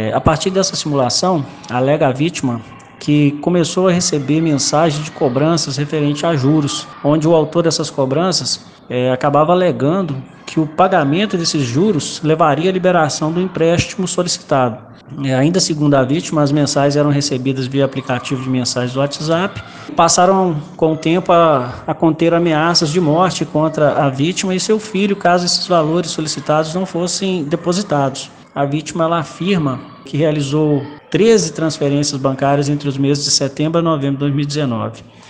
A partir dessa simulação, alega a vítima que começou a receber mensagens de cobranças referente a juros, onde o autor dessas cobranças acabava alegando que o pagamento desses juros levaria à liberação do empréstimo solicitado. Ainda segundo a vítima, as mensagens eram recebidas via aplicativo de mensagens do WhatsApp, passaram com o tempo a conter ameaças de morte contra a vítima e seu filho, caso esses valores solicitados não fossem depositados. A vítima ela afirma que realizou 13 transferências bancárias entre os meses de setembro a novembro de 2019.